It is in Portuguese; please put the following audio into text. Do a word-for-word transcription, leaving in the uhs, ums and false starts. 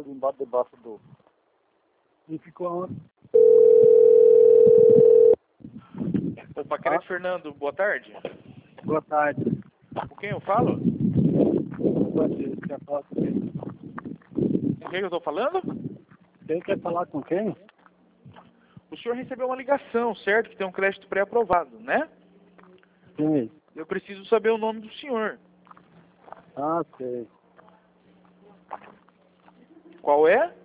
ali embaixo, debaixo do... E ficou onde? Opa, Crédito Ah? Fernando, boa tarde. Boa tarde. Com quem eu falo? Boa tarde. Quer falar com quem? Com quem eu estou falando? Quem quer falar com quem? O senhor recebeu uma ligação, certo? Que tem um crédito pré-aprovado, né? Sim. Eu preciso saber o nome do senhor. Ah, sei. Qual é?